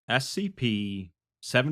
SCP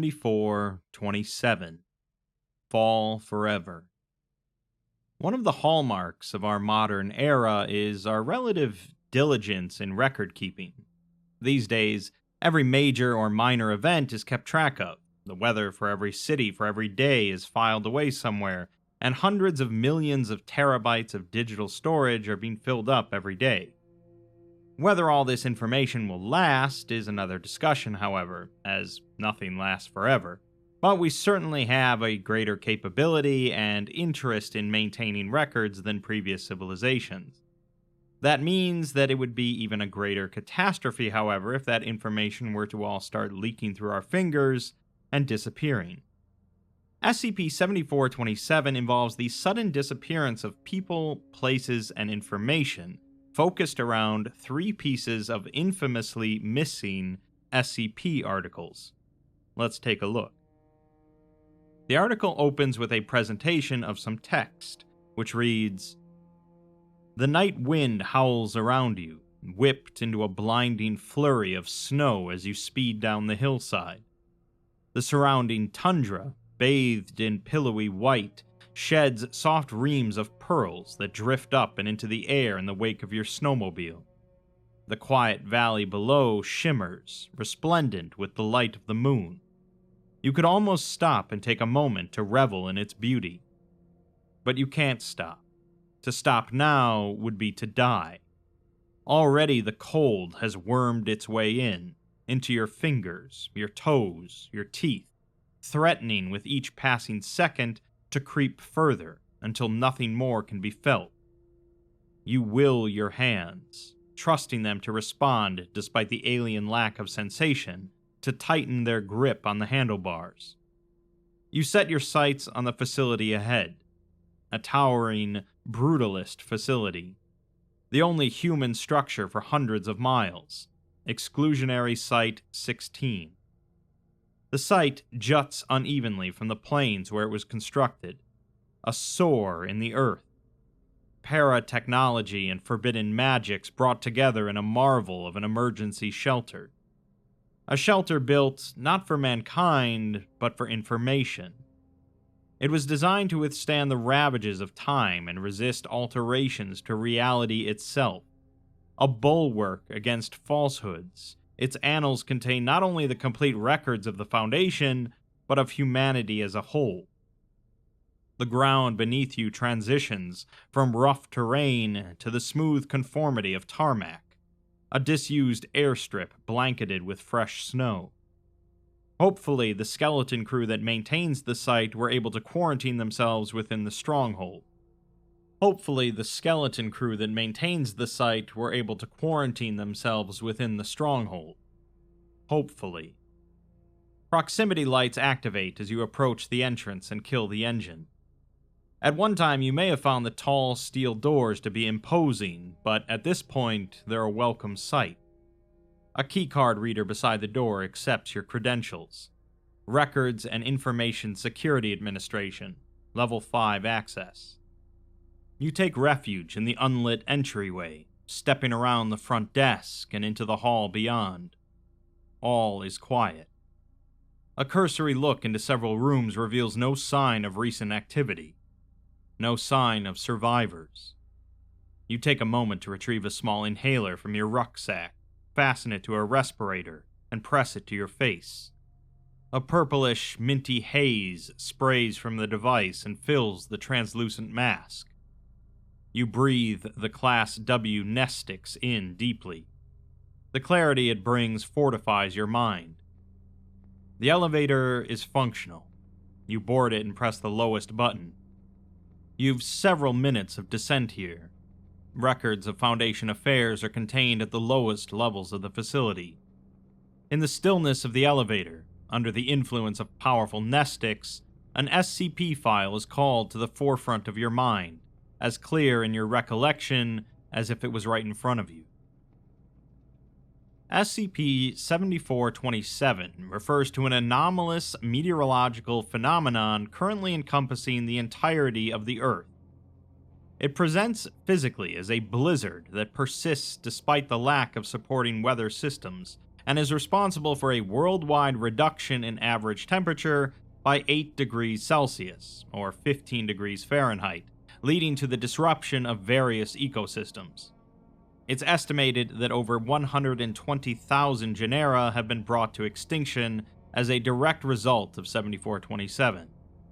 7427 Fall Forever. One of the hallmarks of our modern era is our relative diligence in record keeping. These days, every major or minor event is kept track of. The weather for every city for every day is filed away somewhere, and hundreds of millions of terabytes of digital storage are being filled up every day. Whether all this information will last is another discussion, however, as nothing lasts forever. But we certainly have a greater capability and interest in maintaining records than previous civilizations. That means that it would be even a greater catastrophe, however, if that information were to all start leaking through our fingers and disappearing. SCP-7427 involves the sudden disappearance of people, places, and information focused around 3 pieces of infamously missing SCP articles. Let's take a look. The article opens with a presentation of some text, which reads, "The night wind howls around you, whipped into a blinding flurry of snow as you speed down the hillside. The surrounding tundra, bathed in pillowy white, sheds soft reams of pearls that drift up and into the air in the wake of your snowmobile. The quiet valley below shimmers, resplendent with the light of the moon. You could almost stop and take a moment to revel in its beauty. But you can't stop. To stop now would be to die. Already the cold has wormed its way into your fingers, your toes, your teeth, threatening with each passing second to creep further until nothing more can be felt. You will your hands, trusting them to respond despite the alien lack of sensation, to tighten their grip on the handlebars. You set your sights on the facility ahead, a towering, brutalist facility, the only human structure for hundreds of miles, Exclusionary Site 16. The site juts unevenly from the plains where it was constructed, a sore in the earth. Para-technology and forbidden magics brought together in a marvel of an emergency shelter. A shelter built not for mankind, but for information. It was designed to withstand the ravages of time and resist alterations to reality itself. A bulwark against falsehoods. Its annals contain not only the complete records of the Foundation, but of humanity as a whole. The ground beneath you transitions from rough terrain to the smooth conformity of tarmac, a disused airstrip blanketed with fresh snow. Hopefully, the skeleton crew that maintains the site were able to quarantine themselves within the stronghold. Hopefully, the skeleton crew that maintains the site were able to quarantine themselves within the stronghold. Hopefully. Proximity lights activate as you approach the entrance and kill the engine. At one time, you may have found the tall steel doors to be imposing, but at this point, they're a welcome sight. A keycard reader beside the door accepts your credentials. Records and Information Security Administration, Level 5 access. You take refuge in the unlit entryway, stepping around the front desk and into the hall beyond. All is quiet. A cursory look into several rooms reveals no sign of recent activity. No sign of survivors. You take a moment to retrieve a small inhaler from your rucksack, fasten it to a respirator, and press it to your face. A purplish, minty haze sprays from the device and fills the translucent mask. You breathe the Class W Nestix in deeply. The clarity it brings fortifies your mind. The elevator is functional. You board it and press the lowest button. You've several minutes of descent here. Records of Foundation affairs are contained at the lowest levels of the facility. In the stillness of the elevator, under the influence of powerful Nestix, an SCP file is called to the forefront of your mind, as clear in your recollection as if it was right in front of you. SCP-7427 refers to an anomalous meteorological phenomenon currently encompassing the entirety of the Earth. It presents physically as a blizzard that persists despite the lack of supporting weather systems, and is responsible for a worldwide reduction in average temperature by 8 degrees Celsius, or 15 degrees Fahrenheit, leading to the disruption of various ecosystems. It's estimated that over 120,000 genera have been brought to extinction as a direct result of 7427.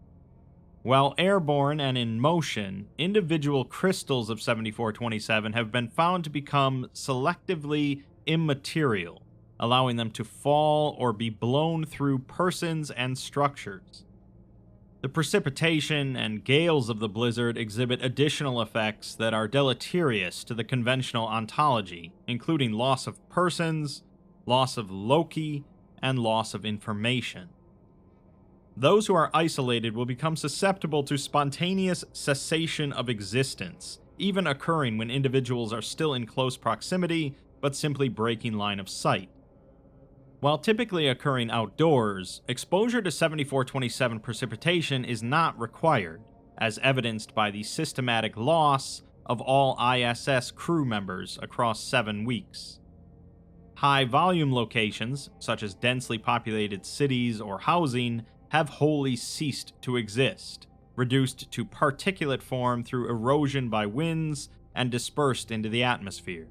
While airborne and in motion, individual crystals of 7427 have been found to become selectively immaterial, allowing them to fall or be blown through persons and structures. The precipitation and gales of the blizzard exhibit additional effects that are deleterious to the conventional ontology, including loss of persons, loss of loci, and loss of information. Those who are isolated will become susceptible to spontaneous cessation of existence, even occurring when individuals are still in close proximity but simply breaking line of sight. While typically occurring outdoors, exposure to 7427 precipitation is not required, as evidenced by the systematic loss of all ISS crew members across 7 weeks. High-volume locations, such as densely populated cities or housing, have wholly ceased to exist, reduced to particulate form through erosion by winds and dispersed into the atmosphere.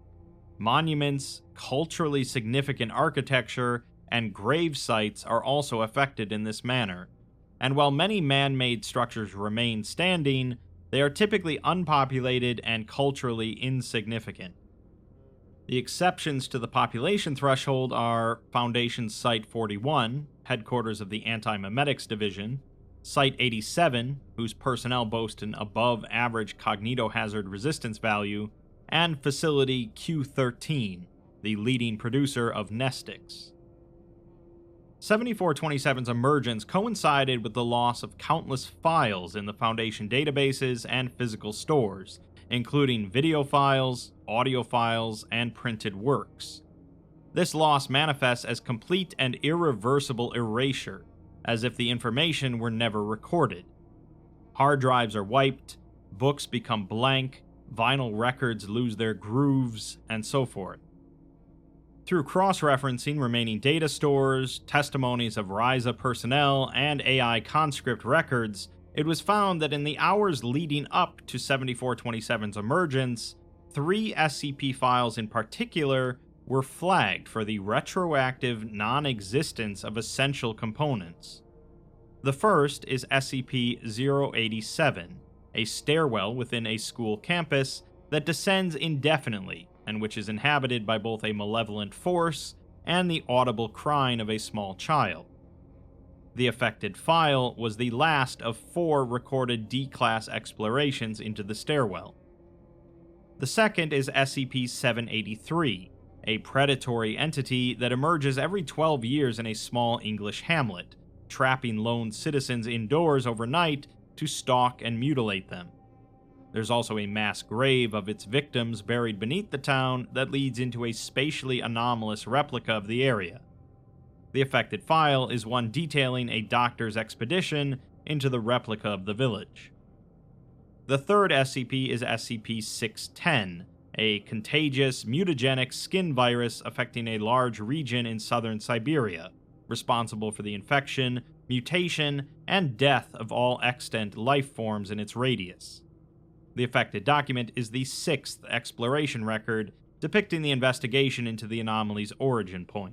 Monuments, culturally significant architecture, and grave sites are also affected in this manner, and while many man-made structures remain standing, they are typically unpopulated and culturally insignificant. The exceptions to the population threshold are Foundation Site 41, headquarters of the Anti-Memetics Division, Site 87, whose personnel boast an above-average cognitohazard resistance value, and Facility Q13, the leading producer of Nestix. 7427's emergence coincided with the loss of countless files in the Foundation databases and physical stores, including video files, audio files, and printed works. This loss manifests as complete and irreversible erasure, as if the information were never recorded. Hard drives are wiped, books become blank, vinyl records lose their grooves, and so forth. Through cross-referencing remaining data stores, testimonies of RISA personnel, and AI conscript records, it was found that in the hours leading up to 7427's emergence, 3 SCP files in particular were flagged for the retroactive non-existence of essential components. The first is SCP-087, a stairwell within a school campus that descends indefinitely and which is inhabited by both a malevolent force and the audible crying of a small child. The affected file was the last of 4 recorded D-Class explorations into the stairwell. The second is SCP-783, a predatory entity that emerges every 12 years in a small English hamlet, trapping lone citizens indoors overnight to stalk and mutilate them. There's also a mass grave of its victims buried beneath the town that leads into a spatially anomalous replica of the area. The affected file is one detailing a doctor's expedition into the replica of the village. The third SCP is SCP-610, a contagious, mutagenic skin virus affecting a large region in southern Siberia, responsible for the infection, mutation, and death of all extant life forms in its radius. The affected document is the 6th exploration record, depicting the investigation into the anomaly's origin point.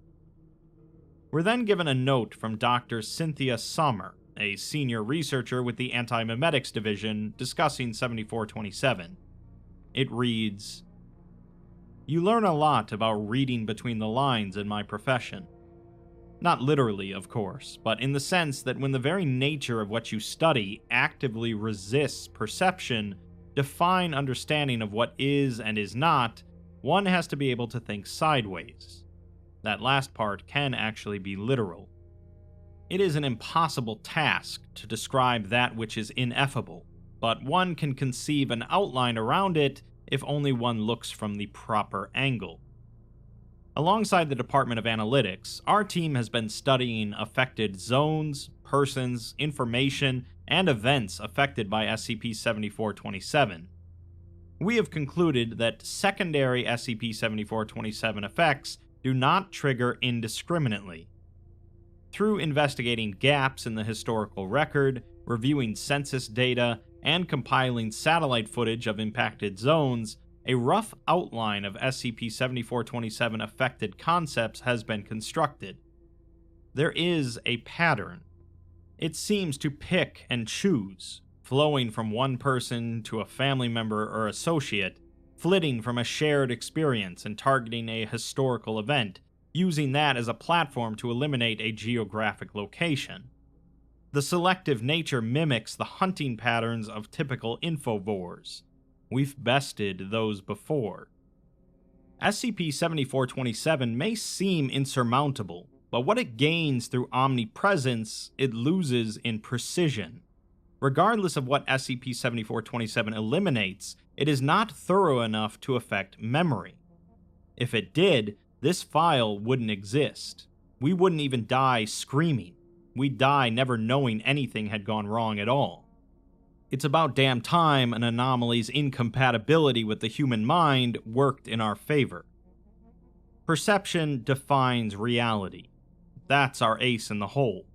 We're then given a note from Dr. Cynthia Sommer, a senior researcher with the Anti-Memetics Division, discussing 7427. It reads, "You learn a lot about reading between the lines in my profession. Not literally, of course, but in the sense that when the very nature of what you study actively resists perception, define understanding of what is and is not, one has to be able to think sideways. That last part can actually be literal. It is an impossible task to describe that which is ineffable, but one can conceive an outline around it if only one looks from the proper angle. Alongside the Department of Analytics, our team has been studying affected zones, persons, information, and events affected by SCP-7427. We have concluded that secondary SCP-7427 effects do not trigger indiscriminately. Through investigating gaps in the historical record, reviewing census data, and compiling satellite footage of impacted zones, a rough outline of SCP-7427 affected concepts has been constructed. There is a pattern. It seems to pick and choose, flowing from one person to a family member or associate, flitting from a shared experience and targeting a historical event, using that as a platform to eliminate a geographic location. The selective nature mimics the hunting patterns of typical infovores. We've bested those before. SCP-7427 may seem insurmountable, but what it gains through omnipresence, it loses in precision. Regardless of what SCP-7427 eliminates, it is not thorough enough to affect memory. If it did, this file wouldn't exist. We wouldn't even die screaming. We'd die never knowing anything had gone wrong at all. It's about damn time an anomaly's incompatibility with the human mind worked in our favor. Perception defines reality. That's our ace in the hole.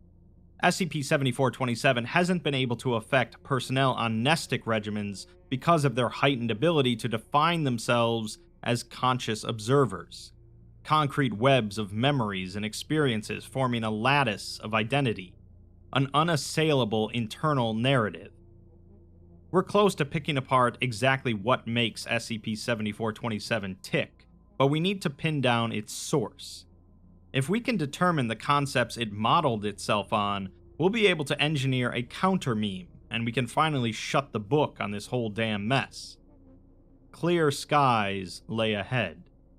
SCP-7427 hasn't been able to affect personnel on Nestic regimens because of their heightened ability to define themselves as conscious observers. Concrete webs of memories and experiences forming a lattice of identity, an unassailable internal narrative. We're close to picking apart exactly what makes SCP-7427 tick, but we need to pin down its source. If we can determine the concepts it modeled itself on, we'll be able to engineer a counter-meme, and we can finally shut the book on this whole damn mess. Clear skies lay ahead.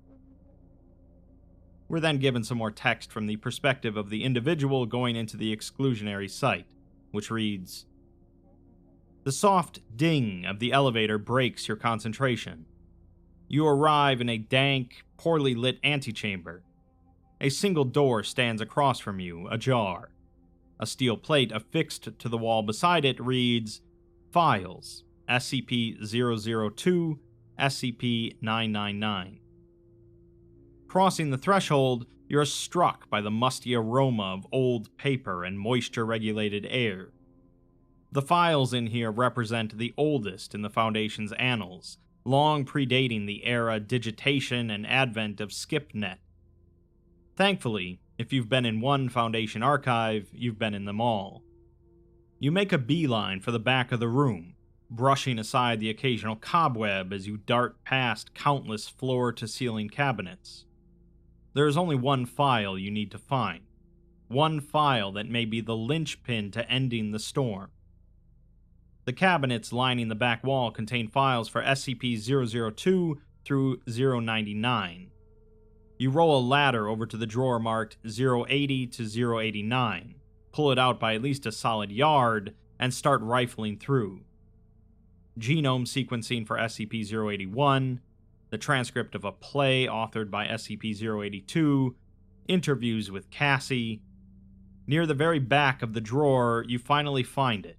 We're then given some more text from the perspective of the individual going into the exclusionary site, which reads, "The soft ding of the elevator breaks your concentration. You arrive in a dank, poorly lit antechamber. A single door stands across from you, ajar. A steel plate affixed to the wall beside it reads, Files, SCP-002, SCP-999. Crossing the threshold, you're struck by the musty aroma of old paper and moisture-regulated air. The files in here represent the oldest in the Foundation's annals, long predating the era digitation and advent of SkipNet. Thankfully, if you've been in one Foundation archive, you've been in them all. You make a beeline for the back of the room, brushing aside the occasional cobweb as you dart past countless floor-to-ceiling cabinets. There is only one file you need to find. One file that may be the linchpin to ending the storm. The cabinets lining the back wall contain files for SCP-002 through 099. You roll a ladder over to the drawer marked 080 to 089, pull it out by at least a solid yard, and start rifling through. Genome sequencing for SCP-081, the transcript of a play authored by SCP-082, interviews with Cassie. Near the very back of the drawer, you finally find it.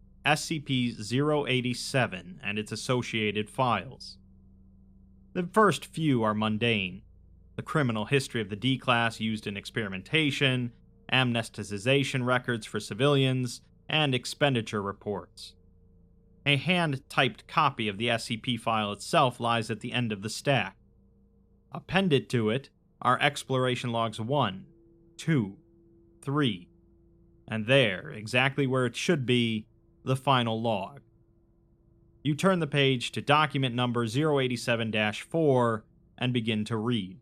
SCP-087 and its associated files. The first few are mundane. The criminal history of the D-Class used in experimentation, amnesticization records for civilians, and expenditure reports. A hand-typed copy of the SCP file itself lies at the end of the stack. Appended to it are exploration logs 1, 2, 3, and there, exactly where it should be, the final log. You turn the page to document number 087-4 and begin to read.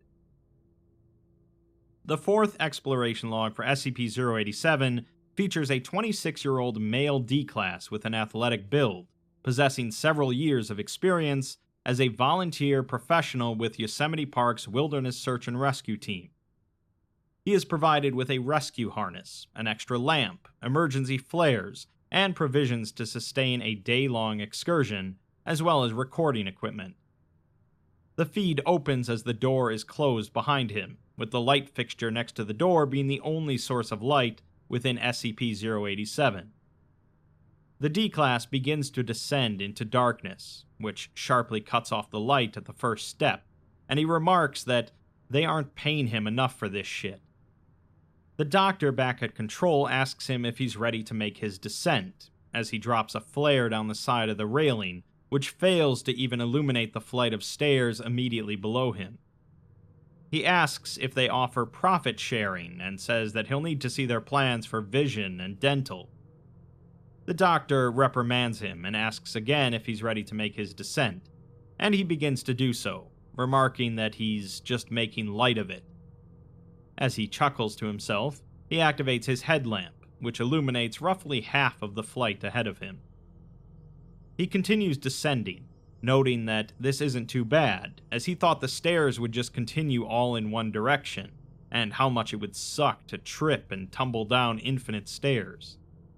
The fourth exploration log for SCP-087 features a 26-year-old male D-Class with an athletic build, possessing several years of experience as a volunteer professional with Yosemite Park's Wilderness Search and Rescue Team. He is provided with a rescue harness, an extra lamp, emergency flares, and provisions to sustain a day-long excursion, as well as recording equipment. The feed opens as the door is closed behind him, with the light fixture next to the door being the only source of light within SCP-087. The D-Class begins to descend into darkness, which sharply cuts off the light at the first step, and he remarks that They aren't paying him enough for this shit. The doctor back at control asks him if he's ready to make his descent, as he drops a flare down the side of the railing, which fails to even illuminate the flight of stairs immediately below him. He asks if they offer profit sharing and says that he'll need to see their plans for vision and dental. The doctor reprimands him and asks again if he's ready to make his descent, and he begins to do so, remarking that he's just making light of it. As he chuckles to himself, he activates his headlamp, which illuminates roughly half of the flight ahead of him. He continues descending, noting that this isn't too bad, as he thought the stairs would just continue all in one direction, and how much it would suck to trip and tumble down infinite stairs.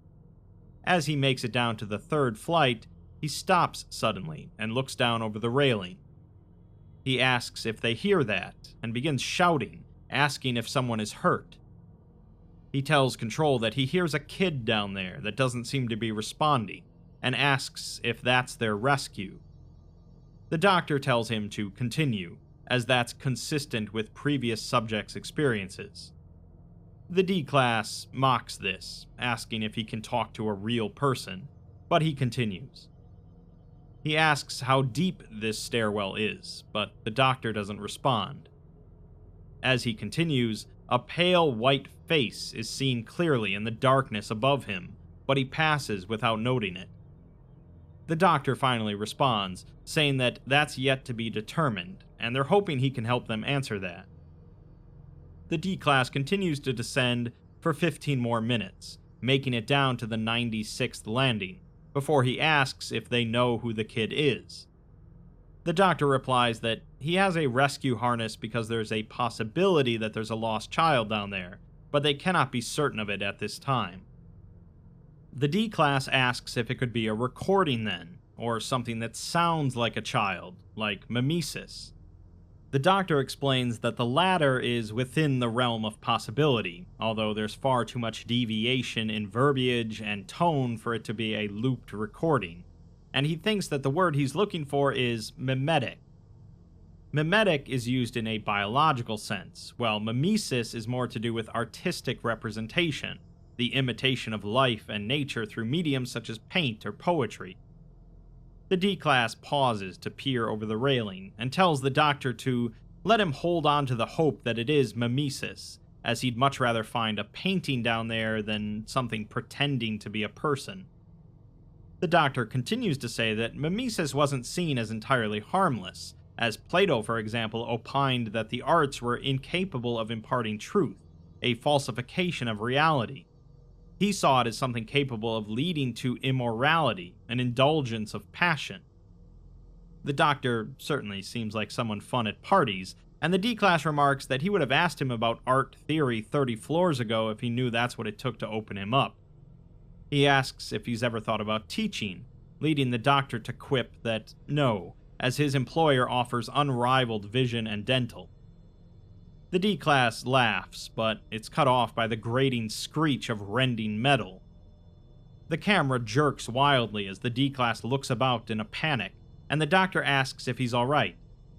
As he makes it down to the third flight, he stops suddenly and looks down over the railing. He asks if they hear that, and begins shouting, asking if someone is hurt. He tells Control that he hears a kid down there that doesn't seem to be responding, and asks if that's their rescue. The doctor tells him to continue, as that's consistent with previous subjects' experiences. The D-Class mocks this, asking if he can talk to a real person, but he continues. He asks how deep this stairwell is, but the doctor doesn't respond. As he continues, a pale white face is seen clearly in the darkness above him, but he passes without noting it. The doctor finally responds, saying that that's yet to be determined, and they're hoping he can help them answer that. The D-Class continues to descend for 15 more minutes, making it down to the 96th landing, before he asks if they know who the kid is. The doctor replies that he has a rescue harness because there's a possibility that there's a lost child down there, but they cannot be certain of it at this time. The D-Class asks if it could be a recording then, or something that sounds like a child, like mimesis. The doctor explains that the latter is within the realm of possibility, although there's far too much deviation in verbiage and tone for it to be a looped recording, and he thinks that the word he's looking for is mimetic. Mimetic is used in a biological sense, while mimesis is more to do with artistic representation, the imitation of life and nature through mediums such as paint or poetry. The D-Class pauses to peer over the railing and tells the doctor to let him hold on to the hope that it is mimesis, as he'd much rather find a painting down there than something pretending to be a person. The doctor continues to say that mimesis wasn't seen as entirely harmless, as Plato, for example, opined that the arts were incapable of imparting truth, a falsification of reality. He saw it as something capable of leading to immorality, an indulgence of passion. The doctor certainly seems like someone fun at parties, and the D-Class remarks that he would have asked him about art theory 30 floors ago if he knew that's what it took to open him up. He asks if he's ever thought about teaching, leading the doctor to quip that no, as his employer offers unrivaled vision and dental. The D-Class laughs, but it's cut off by the grating screech of rending metal. The camera jerks wildly as the D-Class looks about in a panic, and the doctor asks if he's alright.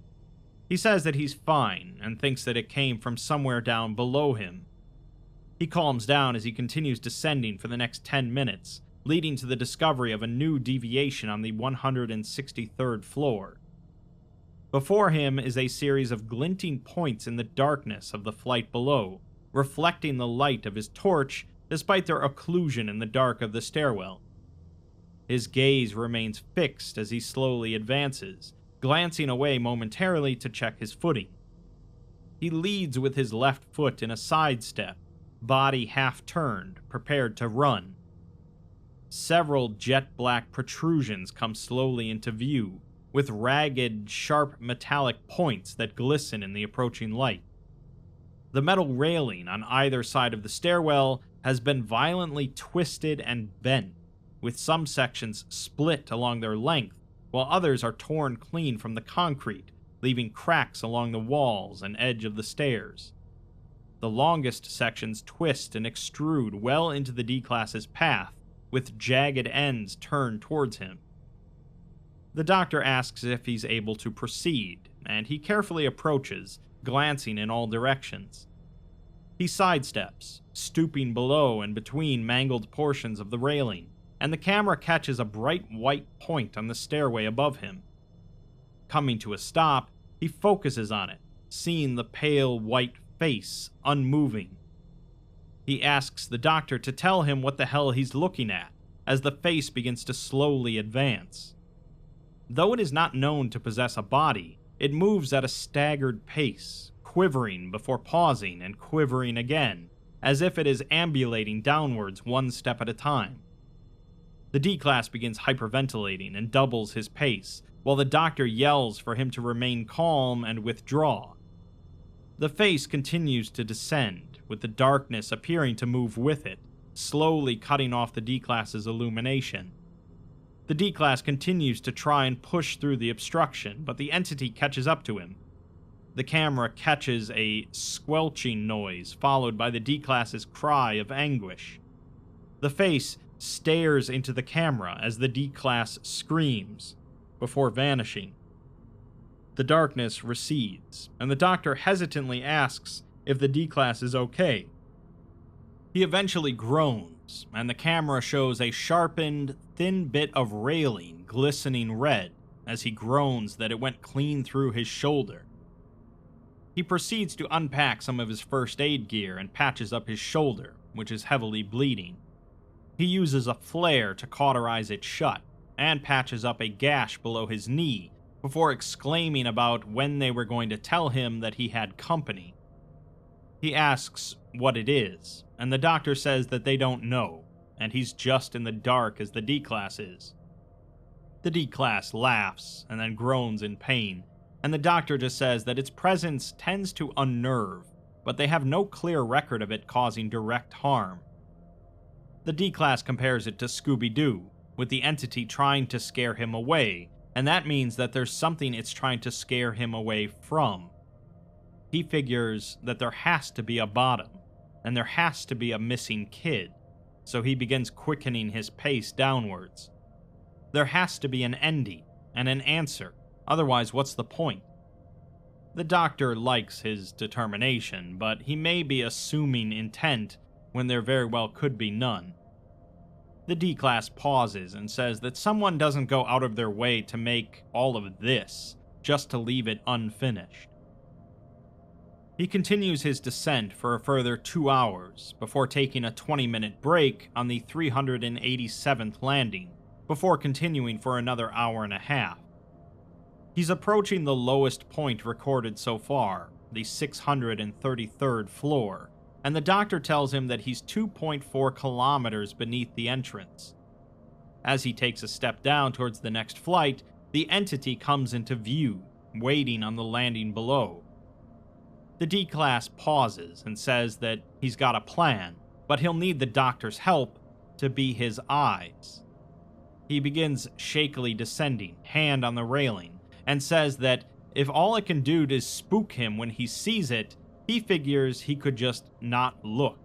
He says that he's fine, and thinks that it came from somewhere down below him. He calms down as he continues descending for the next 10 minutes, leading to the discovery of a new deviation on the 163rd floor. Before him is a series of glinting points in the darkness of the flight below, reflecting the light of his torch despite their occlusion in the dark of the stairwell. His gaze remains fixed as he slowly advances, glancing away momentarily to check his footing. He leads with his left foot in a sidestep, body half-turned, prepared to run. Several jet-black protrusions come slowly into view, with ragged, sharp metallic points that glisten in the approaching light. The metal railing on either side of the stairwell has been violently twisted and bent, with some sections split along their length, while others are torn clean from the concrete, leaving cracks along the walls and edge of the stairs. The longest sections twist and extrude well into the D-Class's path, with jagged ends turned towards him. The doctor asks if he's able to proceed, and he carefully approaches, glancing in all directions. He sidesteps, stooping below and between mangled portions of the railing, and the camera catches a bright white point on the stairway above him. Coming to a stop, he focuses on it, seeing the pale white face unmoving. He asks the doctor to tell him what the hell he's looking at, as the face begins to slowly advance. Though it is not known to possess a body, it moves at a staggered pace, quivering before pausing and quivering again, as if it is ambulating downwards one step at a time. The D-Class begins hyperventilating and doubles his pace, while the doctor yells for him to remain calm and withdraw. The face continues to descend, with the darkness appearing to move with it, slowly cutting off the D-Class's illumination. The D-Class continues to try and push through the obstruction, but the entity catches up to him. The camera catches a squelching noise, followed by the D-Class's cry of anguish. The face stares into the camera as the D-Class screams, before vanishing. The darkness recedes, and the doctor hesitantly asks if the D-Class is okay. He eventually groans, and the camera shows a sharpened, thin bit of railing glistening red as he groans that it went clean through his shoulder. He proceeds to unpack some of his first aid gear and patches up his shoulder, which is heavily bleeding. He uses a flare to cauterize it shut, and patches up a gash below his knee, before exclaiming about when they were going to tell him that he had company. He asks what it is, and the doctor says that they don't know, and he's just in the dark as the D-Class is. The D-Class laughs, and then groans in pain, and the doctor just says that its presence tends to unnerve, but they have no clear record of it causing direct harm. The D-Class compares it to Scooby-Doo, with the entity trying to scare him away, and that means that there's something it's trying to scare him away from. He figures that there has to be a bottom, and there has to be a missing kid, so he begins quickening his pace downwards. There has to be an ending, and an answer, otherwise what's the point? The doctor likes his determination, but he may be assuming intent when there very well could be none. The D-Class pauses and says that someone doesn't go out of their way to make all of this, just to leave it unfinished. He continues his descent for a further 2 hours, before taking a 20-minute break on the 387th landing, before continuing for another hour and a half. He's approaching the lowest point recorded so far, the 633rd floor, and the doctor tells him that he's 2.4 kilometers beneath the entrance. As he takes a step down towards the next flight, the entity comes into view, waiting on the landing below. The D-Class pauses and says that he's got a plan, but he'll need the doctor's help to be his eyes. He begins shakily descending, hand on the railing, and says that if all it can do is spook him when he sees it, he figures he could just not look.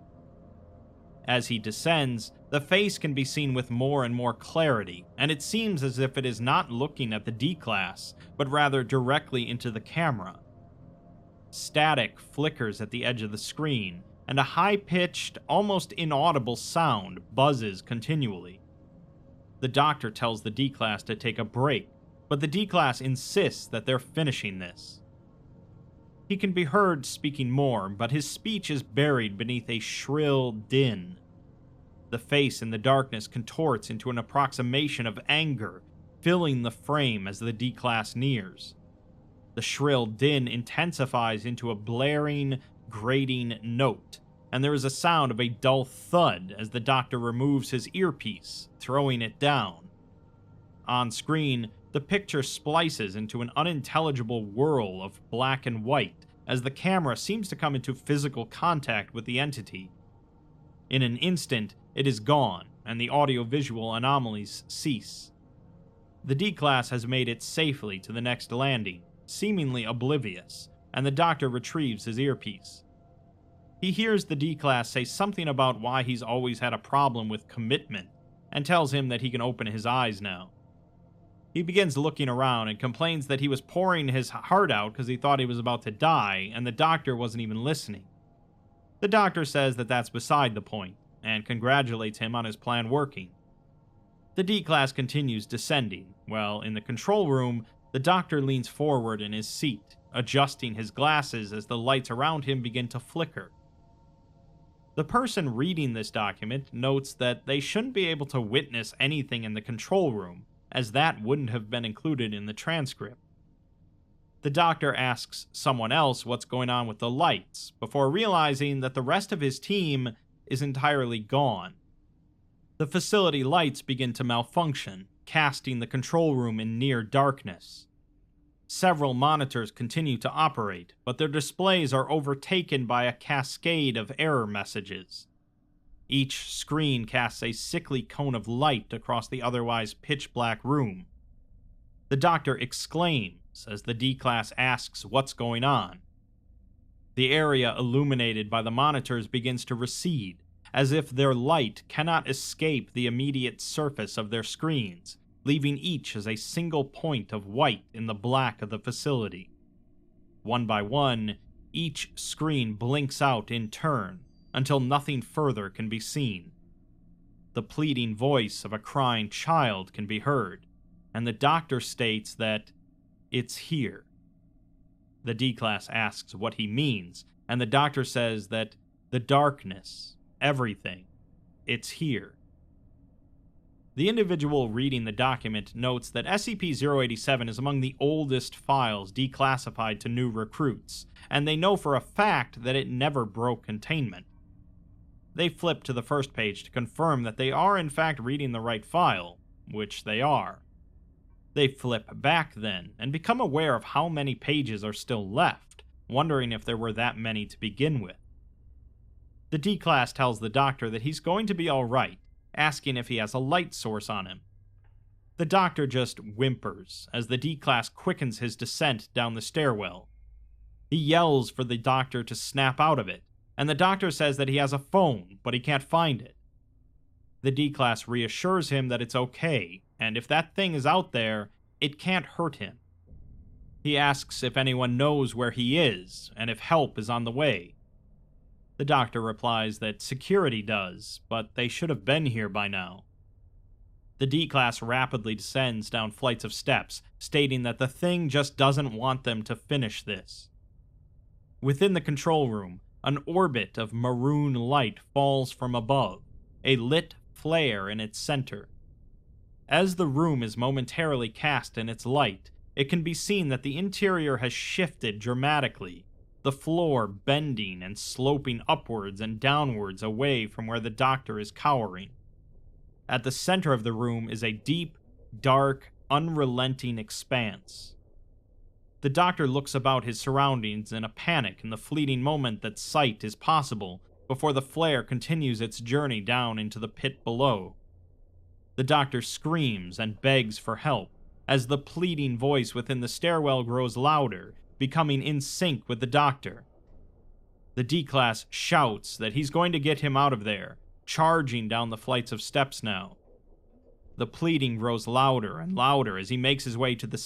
As he descends, the face can be seen with more and more clarity, and it seems as if it is not looking at the D-Class, but rather directly into the camera. Static flickers at the edge of the screen, and a high-pitched, almost inaudible sound buzzes continually. The doctor tells the D-Class to take a break, but the D-Class insists that they're finishing this. He can be heard speaking more, but his speech is buried beneath a shrill din. The face in the darkness contorts into an approximation of anger, filling the frame as the D-Class nears. The shrill din intensifies into a blaring, grating note, and there is a sound of a dull thud as the doctor removes his earpiece, throwing it down. On screen, the picture splices into an unintelligible whirl of black and white as the camera seems to come into physical contact with the entity. In an instant, it is gone, and the audio-visual anomalies cease. The D-Class has made it safely to the next landing, seemingly oblivious, and the doctor retrieves his earpiece. He hears the D-Class say something about why he's always had a problem with commitment, and tells him that he can open his eyes now. He begins looking around and complains that he was pouring his heart out because he thought he was about to die, and the doctor wasn't even listening. The doctor says that that's beside the point, and congratulates him on his plan working. The D-Class continues descending, while in the control room, the doctor leans forward in his seat, adjusting his glasses as the lights around him begin to flicker. The person reading this document notes that they shouldn't be able to witness anything in the control room, as that wouldn't have been included in the transcript. The doctor asks someone else what's going on with the lights, before realizing that the rest of his team is entirely gone. The facility lights begin to malfunction, casting the control room in near darkness. Several monitors continue to operate, but their displays are overtaken by a cascade of error messages. Each screen casts a sickly cone of light across the otherwise pitch-black room. The doctor exclaims as the D-Class asks what's going on. The area illuminated by the monitors begins to recede, as if their light cannot escape the immediate surface of their screens, leaving each as a single point of white in the black of the facility. One by one, each screen blinks out in turn, until nothing further can be seen. The pleading voice of a crying child can be heard, and the doctor states that it's here. The D-Class asks what he means, and the doctor says that the darkness, everything, it's here. The individual reading the document notes that SCP-087 is among the oldest files declassified to new recruits, and they know for a fact that it never broke containment. They flip to the first page to confirm that they are in fact reading the right file, which they are. They flip back then, and become aware of how many pages are still left, wondering if there were that many to begin with. The D-Class tells the doctor that he's going to be alright, asking if he has a light source on him. The doctor just whimpers as the D-Class quickens his descent down the stairwell. He yells for the doctor to snap out of it, and the doctor says that he has a phone, but he can't find it. The D-Class reassures him that it's okay, and if that thing is out there, it can't hurt him. He asks if anyone knows where he is, and if help is on the way. The doctor replies that security does, but they should have been here by now. The D-Class rapidly descends down flights of steps, stating that the thing just doesn't want them to finish this. Within the control room, an orbit of maroon light falls from above, a lit flare in its center. As the room is momentarily cast in its light, it can be seen that the interior has shifted dramatically, the floor bending and sloping upwards and downwards away from where the doctor is cowering. At the center of the room is a deep, dark, unrelenting expanse. The doctor looks about his surroundings in a panic in the fleeting moment that sight is possible before the flare continues its journey down into the pit below. The doctor screams and begs for help as the pleading voice within the stairwell grows louder, becoming in sync with the doctor. The D-Class shouts that he's going to get him out of there, charging down the flights of steps now. The pleading grows louder and louder as he makes his way to the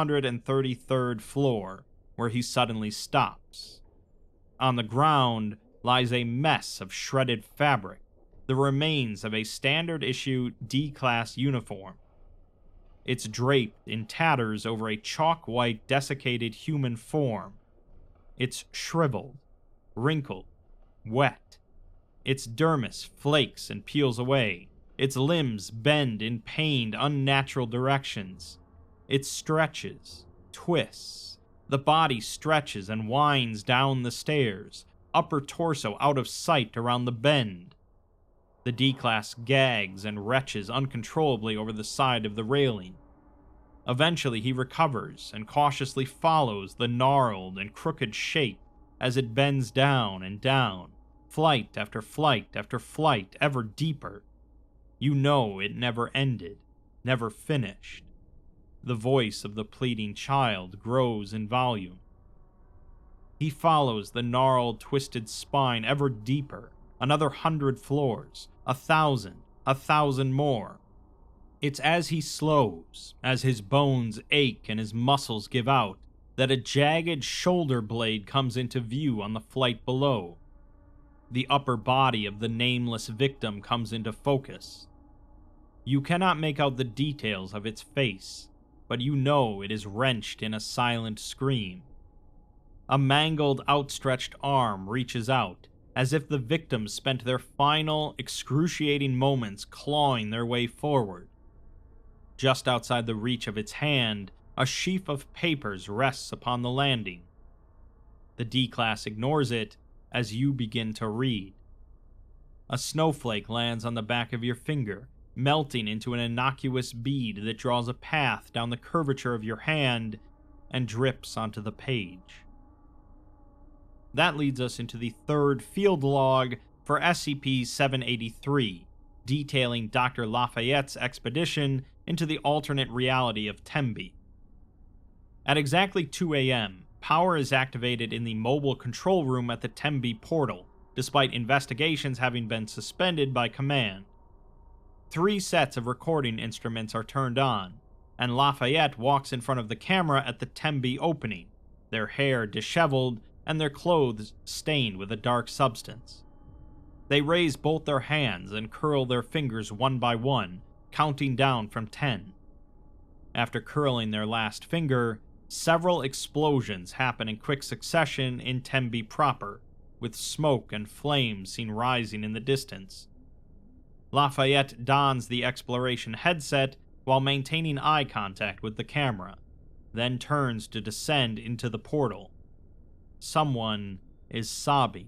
633rd floor, where he suddenly stops. On the ground lies a mess of shredded fabric, the remains of a standard-issue D-Class uniform. It's draped in tatters over a chalk-white, desiccated human form. It's shriveled, wrinkled, wet. Its dermis flakes and peels away. Its limbs bend in pained, unnatural directions. It stretches, twists. The body stretches and winds down the stairs, upper torso out of sight around the bend. The D-Class gags and retches uncontrollably over the side of the railing. Eventually he recovers and cautiously follows the gnarled and crooked shape as it bends down and down, flight after flight after flight, ever deeper. You know it never ended, never finished. The voice of the pleading child grows in volume. He follows the gnarled, twisted spine ever deeper, another 100 floors, 1,000 more. It's as he slows, as his bones ache and his muscles give out, that a jagged shoulder blade comes into view on the flight below. The upper body of the nameless victim comes into focus. You cannot make out the details of its face, but you know it is wrenched in a silent scream. A mangled, outstretched arm reaches out, as if the victims spent their final, excruciating moments clawing their way forward. Just outside the reach of its hand, a sheaf of papers rests upon the landing. The D-Class ignores it as you begin to read. A snowflake lands on the back of your finger, melting into an innocuous bead that draws a path down the curvature of your hand and drips onto the page. That leads us into the third field log for SCP-783, detailing Dr. Lafayette's expedition into the alternate reality of Tembe. At exactly 2 a.m., power is activated in the mobile control room at the Tembe portal, despite investigations having been suspended by command. 3 sets of recording instruments are turned on, and Lafayette walks in front of the camera at the Tembe opening, their hair disheveled and their clothes stained with a dark substance. They raise both their hands and curl their fingers one by one, counting down from 10. After curling their last finger, several explosions happen in quick succession in Tembe proper, with smoke and flames seen rising in the distance. Lafayette dons the exploration headset while maintaining eye contact with the camera, then turns to descend into the portal. Someone is sobbing.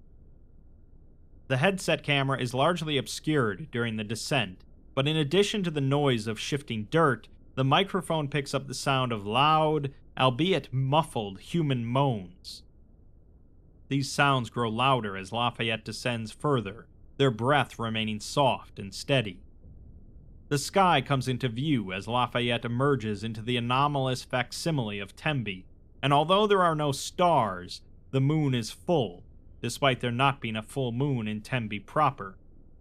The headset camera is largely obscured during the descent, but in addition to the noise of shifting dirt, the microphone picks up the sound of loud, albeit muffled, human moans. These sounds grow louder as Lafayette descends further, their breath remaining soft and steady. The sky comes into view as Lafayette emerges into the anomalous facsimile of Tembe, and although there are no stars, the moon is full, despite there not being a full moon in Tembe proper.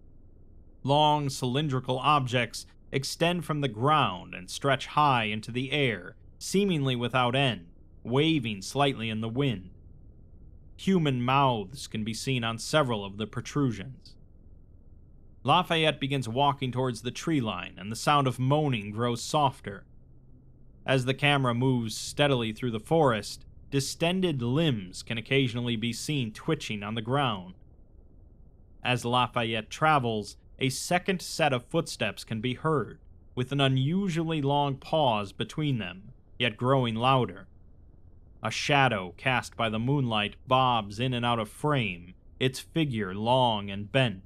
Long, cylindrical objects extend from the ground and stretch high into the air, seemingly without end, waving slightly in the wind. Human mouths can be seen on several of the protrusions. Lafayette begins walking towards the tree line, and the sound of moaning grows softer. As the camera moves steadily through the forest, distended limbs can occasionally be seen twitching on the ground. As Lafayette travels, a second set of footsteps can be heard, with an unusually long pause between them, yet growing louder. A shadow cast by the moonlight bobs in and out of frame, its figure long and bent.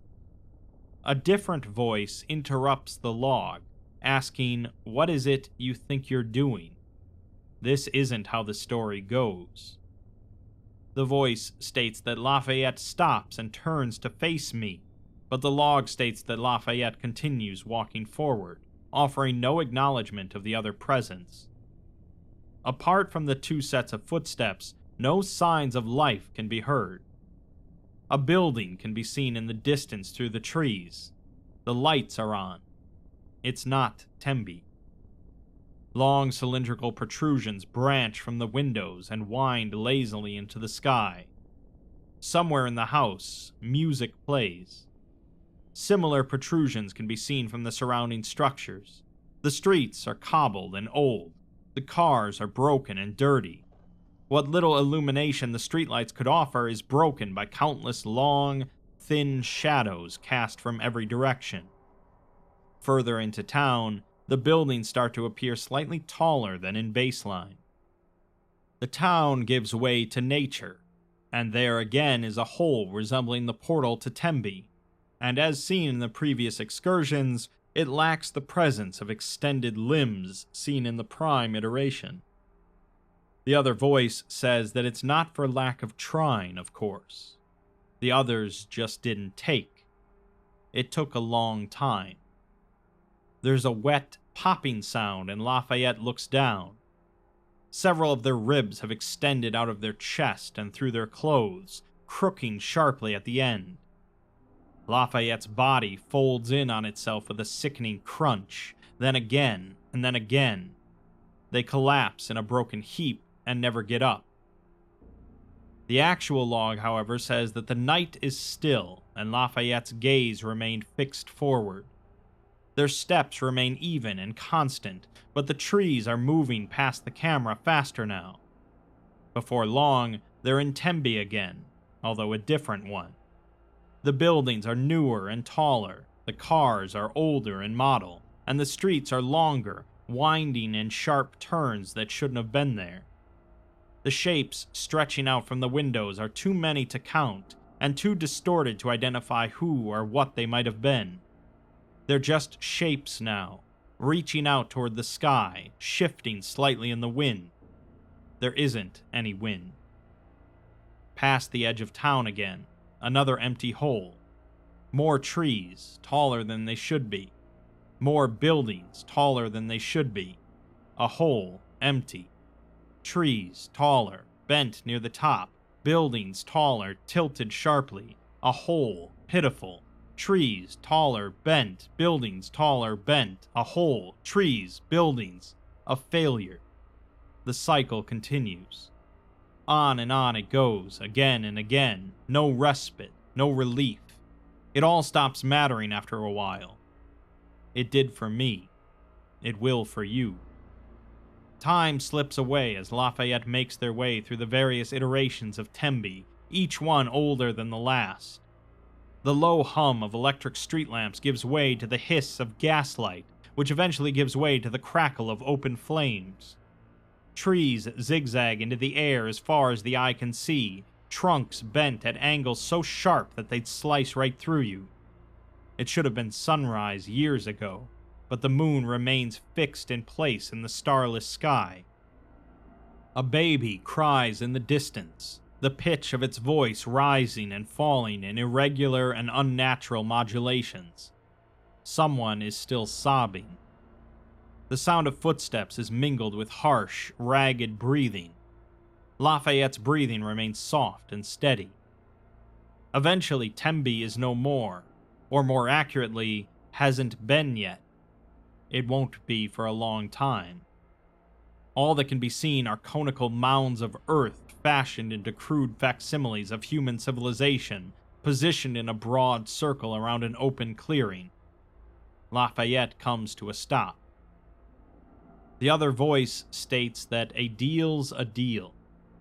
A different voice interrupts the log, asking, "What is it you think you're doing?" This isn't how the story goes. The voice states that Lafayette stops and turns to face me, but the log states that Lafayette continues walking forward, offering no acknowledgement of the other presence. Apart from the 2 sets of footsteps, no signs of life can be heard. A building can be seen in the distance through the trees. The lights are on. It's not Tembe. Long cylindrical protrusions branch from the windows and wind lazily into the sky. Somewhere in the house, music plays. Similar protrusions can be seen from the surrounding structures. The streets are cobbled and old. The cars are broken and dirty. What little illumination the streetlights could offer is broken by countless long, thin shadows cast from every direction. Further into town, the buildings start to appear slightly taller than in baseline. The town gives way to nature, and there again is a hole resembling the portal to Tembe, and as seen in the previous excursions, it lacks the presence of extended limbs seen in the Prime iteration. The other voice says that it's not for lack of trying, of course. The others just didn't take. It took a long time. There's a wet, popping sound and Lafayette looks down. Several of their ribs have extended out of their chest and through their clothes, crooking sharply at the end. Lafayette's body folds in on itself with a sickening crunch, then again, and then again. They collapse in a broken heap and never get up. The actual log, however, says that the night is still and Lafayette's gaze remained fixed forward. Their steps remain even and constant, but the trees are moving past the camera faster now. Before long, they're in Tembe again, although a different one. The buildings are newer and taller, the cars are older in model, and the streets are longer, winding in sharp turns that shouldn't have been there. The shapes stretching out from the windows are too many to count, and too distorted to identify who or what they might have been. They're just shapes now, reaching out toward the sky, shifting slightly in the wind. There isn't any wind. Past the edge of town again, another empty hole. More trees, taller than they should be. More buildings, taller than they should be. A hole, empty. Trees, taller, bent near the top. Buildings, taller, tilted sharply. A hole, pitiful. Trees, taller, bent. Buildings, taller, bent. A hole, trees, buildings. A failure. The cycle continues. On and on it goes, again and again. No respite, no relief. It all stops mattering after a while. It did for me. It will for you. Time slips away as Lafayette makes their way through the various iterations of Tembe, each one older than the last. The low hum of electric street lamps gives way to the hiss of gaslight, which eventually gives way to the crackle of open flames. Trees zigzag into the air as far as the eye can see, trunks bent at angles so sharp that they'd slice right through you. It should have been sunrise years ago, but the moon remains fixed in place in the starless sky. A baby cries in the distance, the pitch of its voice rising and falling in irregular and unnatural modulations. Someone is still sobbing. The sound of footsteps is mingled with harsh, ragged breathing. Lafayette's breathing remains soft and steady. Eventually, Tembe is no more, or more accurately, hasn't been yet. It won't be for a long time. All that can be seen are conical mounds of earth fashioned into crude facsimiles of human civilization, positioned in a broad circle around an open clearing. Lafayette comes to a stop. The other voice states that a deal's a deal.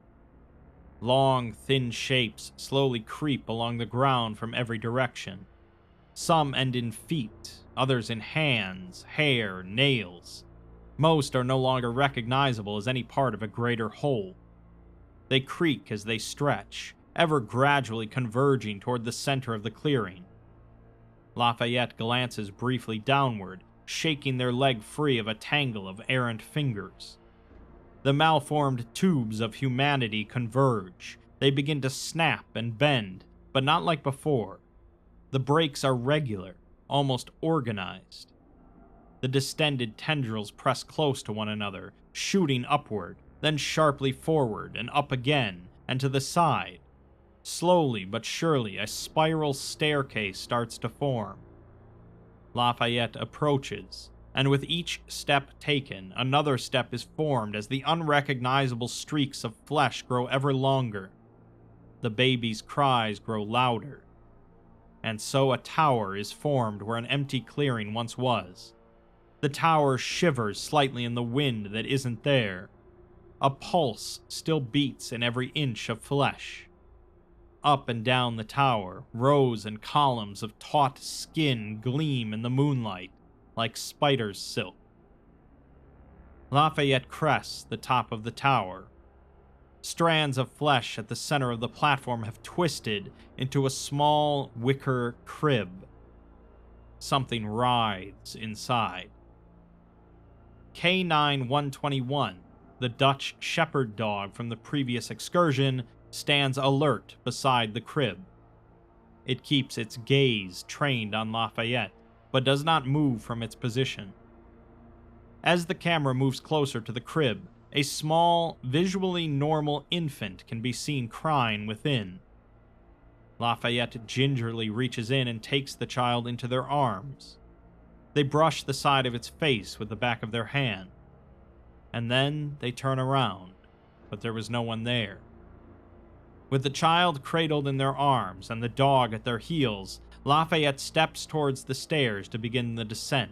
Long, thin shapes slowly creep along the ground from every direction. Some end in feet, others in hands, hair, nails. Most are no longer recognizable as any part of a greater whole. They creak as they stretch, ever gradually converging toward the center of the clearing. Lafayette glances briefly downward, shaking their leg free of a tangle of errant fingers. The malformed tubes of humanity converge. They begin to snap and bend, but not like before. The breaks are regular, almost organized. The distended tendrils press close to one another, shooting upward, then sharply forward and up again, and to the side. Slowly but surely, a spiral staircase starts to form. Lafayette approaches, and with each step taken, another step is formed as the unrecognizable streaks of flesh grow ever longer. The baby's cries grow louder. And so a tower is formed where an empty clearing once was. The tower shivers slightly in the wind that isn't there. A pulse still beats in every inch of flesh. Up and down the tower, rows and columns of taut skin gleam in the moonlight, like spider's silk. Lafayette crests the top of the tower. Strands of flesh at the center of the platform have twisted into a small wicker crib. Something writhes inside. K9-121, the Dutch shepherd dog from the previous excursion, stands alert beside the crib. It keeps its gaze trained on Lafayette, but does not move from its position. As the camera moves closer to the crib, a small, visually normal infant can be seen crying within. Lafayette gingerly reaches in and takes the child into their arms. They brush the side of its face with the back of their hand. And then they turn around, but there was no one there. With the child cradled in their arms and the dog at their heels, Lafayette steps towards the stairs to begin the descent.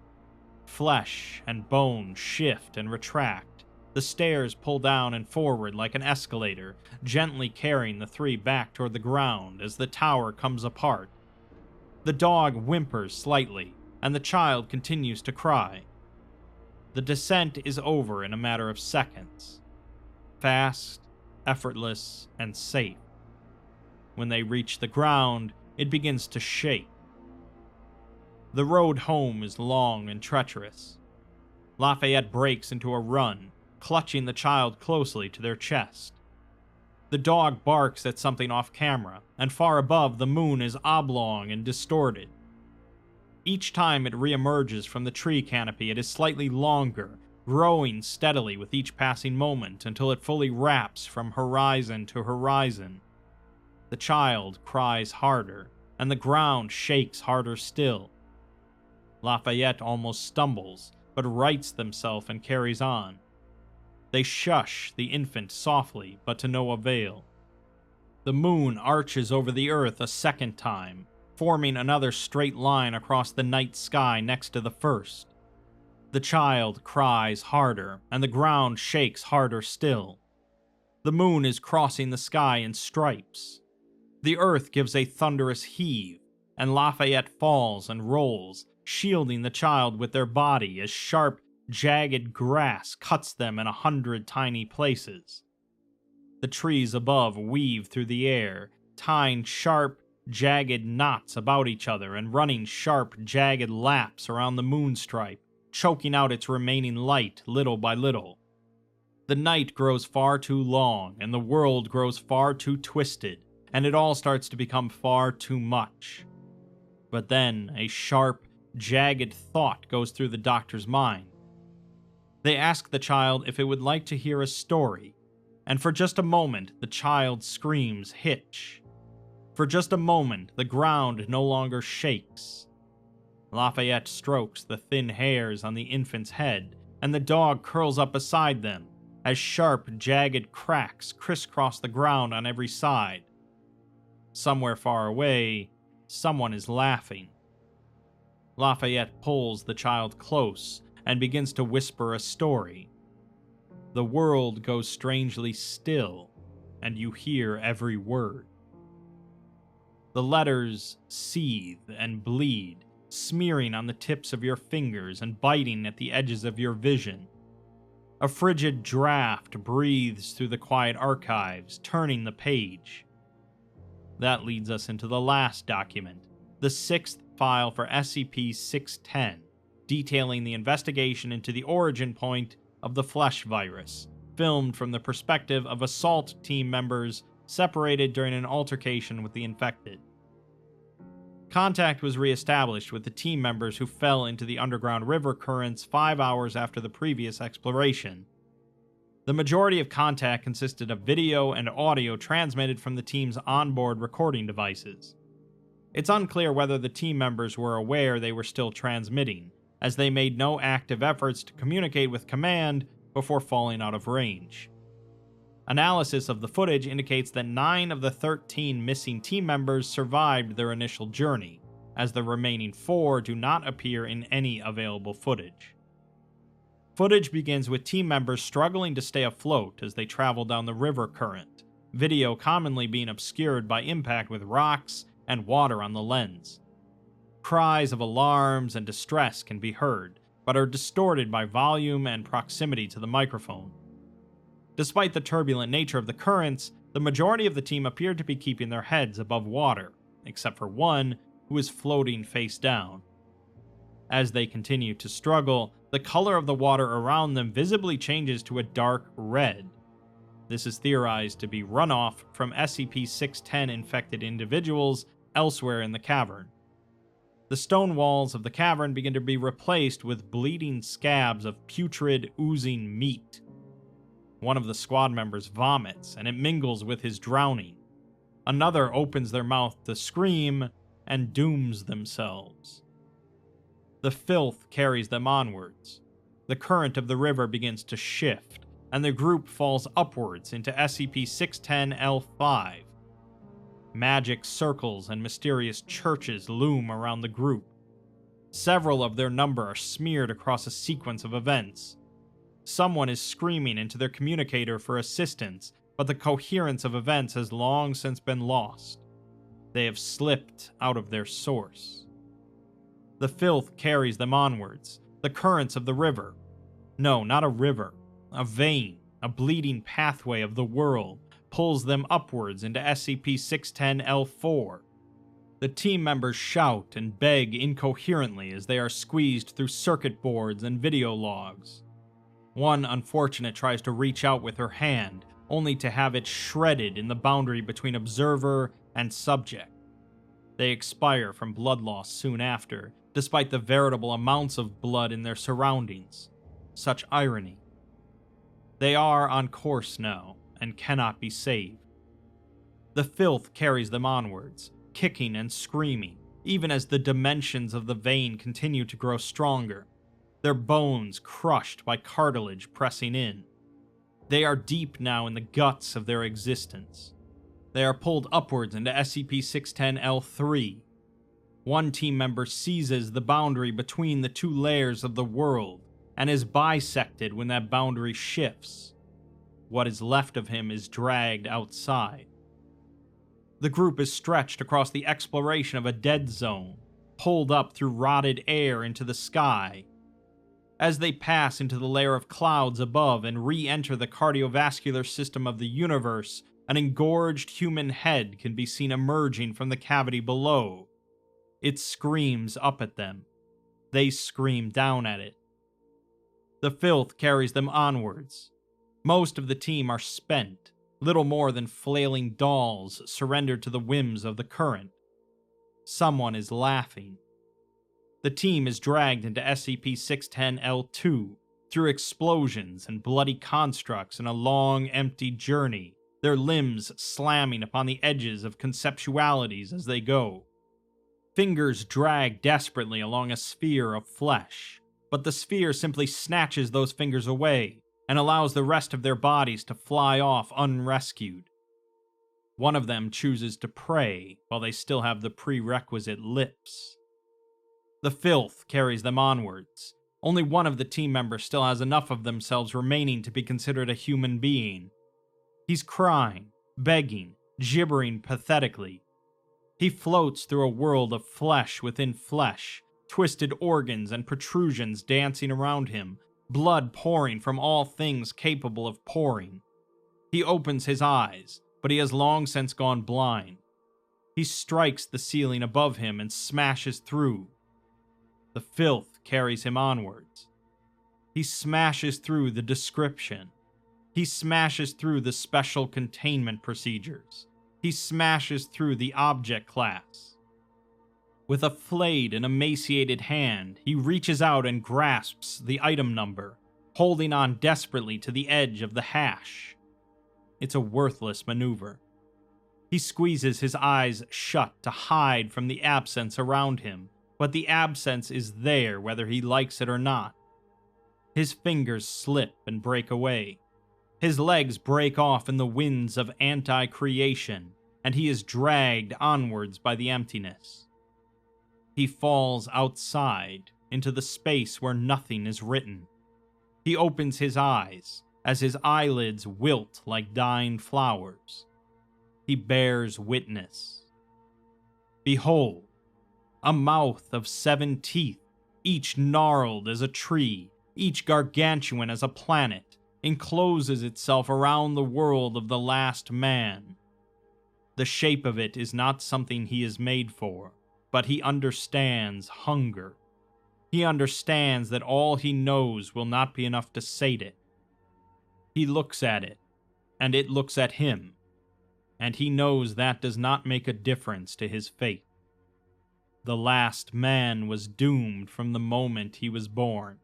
Flesh and bone shift and retract. The stairs pull down and forward like an escalator, gently carrying the three back toward the ground as the tower comes apart. The dog whimpers slightly, and the child continues to cry. The descent is over in a matter of seconds. Fast, effortless, and safe. When they reach the ground, it begins to shake. The road home is long and treacherous. Lafayette breaks into a run, clutching the child closely to their chest. The dog barks at something off camera, and far above the moon is oblong and distorted. Each time it reemerges from the tree canopy, it is slightly longer, growing steadily with each passing moment until it fully wraps from horizon to horizon. The child cries harder, and the ground shakes harder still. Lafayette almost stumbles, but rights himself and carries on. They shush the infant softly, but to no avail. The moon arches over the earth a second time, forming another straight line across the night sky next to the first. The child cries harder, and the ground shakes harder still. The moon is crossing the sky in stripes. The earth gives a thunderous heave, and Lafayette falls and rolls, shielding the child with their body as sharp, jagged grass cuts them in 100 tiny places. The trees above weave through the air, tying sharp, jagged knots about each other and running sharp, jagged laps around the moonstripe, choking out its remaining light little by little. The night grows far too long, and the world grows far too twisted, and it all starts to become far too much. But then a sharp, jagged thought goes through the doctor's mind. They ask the child if it would like to hear a story, and for just a moment the child's screams hitch. For just a moment the ground no longer shakes. Lafayette strokes the thin hairs on the infant's head, and the dog curls up beside them, as sharp, jagged cracks crisscross the ground on every side. Somewhere far away, someone is laughing. Lafayette pulls the child close and begins to whisper a story. The world goes strangely still, and you hear every word. The letters seethe and bleed, smearing on the tips of your fingers and biting at the edges of your vision. A frigid draft breathes through the quiet archives, turning the page. That leads us into the last document, the 6th file for SCP-610, detailing the investigation into the origin point of the flesh virus, filmed from the perspective of assault team members separated during an altercation with the infected. Contact was re-established with the team members who fell into the underground river currents 5 hours after the previous exploration. The majority of contact consisted of video and audio transmitted from the team's onboard recording devices. It's unclear whether the team members were aware they were still transmitting, as they made no active efforts to communicate with command before falling out of range. Analysis of the footage indicates that 9 of the 13 missing team members survived their initial journey, as the remaining 4 do not appear in any available footage. Footage begins with team members struggling to stay afloat as they travel down the river current, video commonly being obscured by impact with rocks and water on the lens. Cries of alarms and distress can be heard, but are distorted by volume and proximity to the microphone. Despite the turbulent nature of the currents, the majority of the team appeared to be keeping their heads above water, except for one who is floating face down. As they continue to struggle, the color of the water around them visibly changes to a dark red. This is theorized to be runoff from SCP-610 infected individuals elsewhere in the cavern. The stone walls of the cavern begin to be replaced with bleeding scabs of putrid, oozing meat. One of the squad members vomits, and it mingles with his drowning. Another opens their mouth to scream and dooms themselves. The filth carries them onwards. The current of the river begins to shift, and the group falls upwards into SCP-610-L5. Magic circles and mysterious churches loom around the group. Several of their number are smeared across a sequence of events. Someone is screaming into their communicator for assistance, but the coherence of events has long since been lost. They have slipped out of their source. The filth carries them onwards, the currents of the river. No, not a river. A vein, a bleeding pathway of the world, pulls them upwards into SCP-610-L4. The team members shout and beg incoherently as they are squeezed through circuit boards and video logs. One unfortunate tries to reach out with her hand, only to have it shredded in the boundary between observer and subject. They expire from blood loss soon after, despite the veritable amounts of blood in their surroundings. Such irony. They are on course now, and cannot be saved. The filth carries them onwards, kicking and screaming, even as the dimensions of the vein continue to grow stronger, their bones crushed by cartilage pressing in. They are deep now in the guts of their existence. They are pulled upwards into SCP-610-L3. One team member seizes the boundary between the two layers of the world and is bisected when that boundary shifts. What is left of him is dragged outside. The group is stretched across the exploration of a dead zone, pulled up through rotted air into the sky. As they pass into the layer of clouds above and re-enter the cardiovascular system of the universe, an engorged human head can be seen emerging from the cavity below. It screams up at them. They scream down at it. The filth carries them onwards. Most of the team are spent, little more than flailing dolls surrendered to the whims of the current. Someone is laughing. The team is dragged into SCP-610-L2 through explosions and bloody constructs in a long, empty journey, their limbs slamming upon the edges of conceptualities as they go. Fingers drag desperately along a sphere of flesh, but the sphere simply snatches those fingers away and allows the rest of their bodies to fly off unrescued. One of them chooses to pray while they still have the prerequisite lips. The filth carries them onwards. Only one of the team members still has enough of themselves remaining to be considered a human being. He's crying, begging, gibbering pathetically. He floats through a world of flesh within flesh, twisted organs and protrusions dancing around him, blood pouring from all things capable of pouring. He opens his eyes, but he has long since gone blind. He strikes the ceiling above him and smashes through. The filth carries him onwards. He smashes through the description. He smashes through the special containment procedures. He smashes through the object class. With a flayed and emaciated hand, he reaches out and grasps the item number, holding on desperately to the edge of the hash. It's a worthless maneuver. He squeezes his eyes shut to hide from the absence around him, but the absence is there whether he likes it or not. His fingers slip and break away. His legs break off in the winds of anti-creation, and he is dragged onwards by the emptiness. He falls outside, into the space where nothing is written. He opens his eyes, as his eyelids wilt like dying flowers. He bears witness. Behold, a mouth of 7 teeth, each gnarled as a tree, each gargantuan as a planet, encloses itself around the world of the last man. The shape of it is not something he is made for, but he understands hunger. He understands that all he knows will not be enough to sate it. He looks at it, and it looks at him, and he knows that does not make a difference to his fate. The last man was doomed from the moment he was born.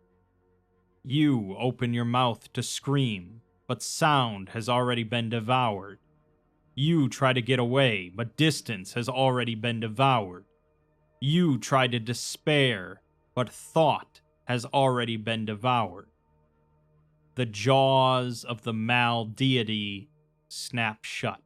You open your mouth to scream, but sound has already been devoured. You try to get away, but distance has already been devoured. You try to despair, but thought has already been devoured. The jaws of the Mal deity snap shut.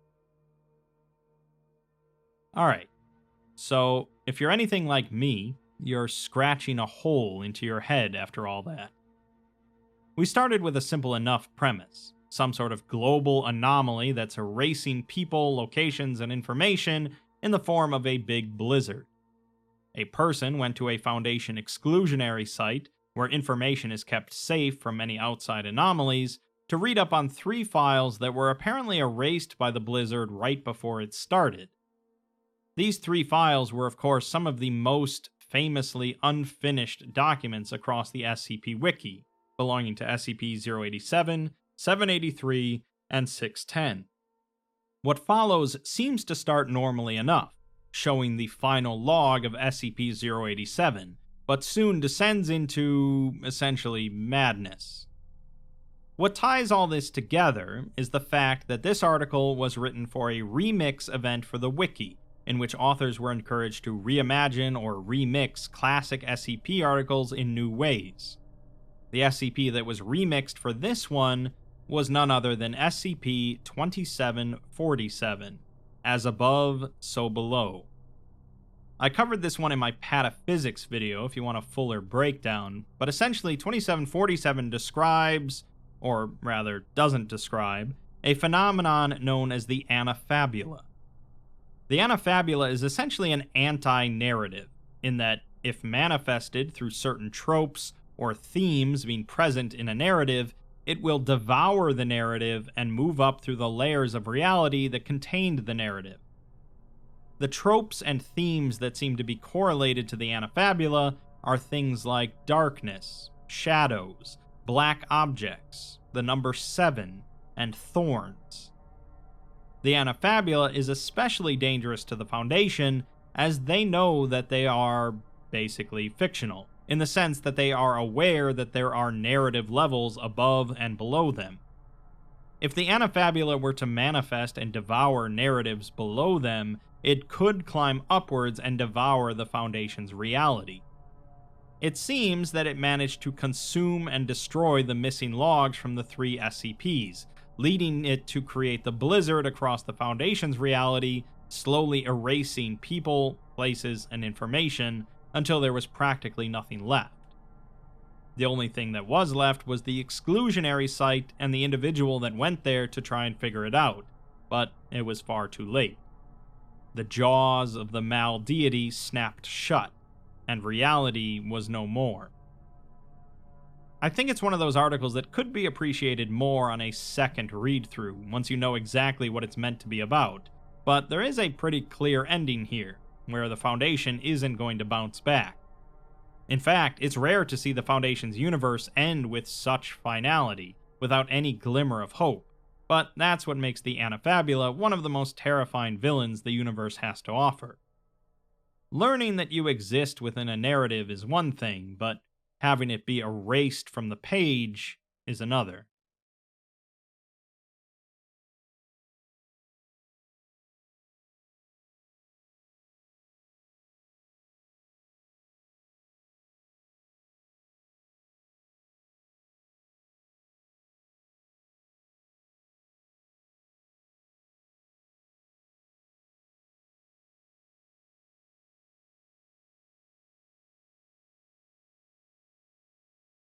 Alright, so if you're anything like me, you're scratching a hole into your head after all that. We started with a simple enough premise. Some sort of global anomaly that's erasing people, locations, and information in the form of a big blizzard. A person went to a Foundation exclusionary site, where information is kept safe from any outside anomalies, to read up on 3 files that were apparently erased by the blizzard right before it started. These 3 files were, of course, some of the most famously unfinished documents across the SCP Wiki, belonging to SCP-087, 783, and 610. What follows seems to start normally enough, showing the final log of SCP-087, but soon descends into, essentially, madness. What ties all this together is the fact that this article was written for a remix event for the Wiki, in which authors were encouraged to reimagine or remix classic SCP articles in new ways. The SCP that was remixed for this one was none other than SCP-2747, As Above, So Below. I covered this one in my pataphysics video if you want a fuller breakdown, but essentially 2747 describes, or rather doesn't describe, a phenomenon known as the Anafabula. The Anafabula is essentially an anti-narrative, in that if manifested through certain tropes or themes being present in a narrative, it will devour the narrative and move up through the layers of reality that contained the narrative. The tropes and themes that seem to be correlated to the Anafabula are things like darkness, shadows, black objects, the number 7, and thorns. The Anafabula is especially dangerous to the Foundation, as they know that they are basically fictional, in the sense that they are aware that there are narrative levels above and below them. If the Anafabula were to manifest and devour narratives below them, it could climb upwards and devour the Foundation's reality. It seems that it managed to consume and destroy the missing logs from the 3 SCPs, leading it to create the blizzard across the Foundation's reality, slowly erasing people, places, and information until there was practically nothing left. The only thing that was left was the exclusionary site and the individual that went there to try and figure it out, but it was far too late. The jaws of the Mal deity snapped shut, and reality was no more. I think it's one of those articles that could be appreciated more on a second read-through, once you know exactly what it's meant to be about, but there is a pretty clear ending here, where the Foundation isn't going to bounce back. In fact, it's rare to see the Foundation's universe end with such finality, without any glimmer of hope, but that's what makes the Anafabula one of the most terrifying villains the universe has to offer. Learning that you exist within a narrative is one thing, but having it be erased from the page is another.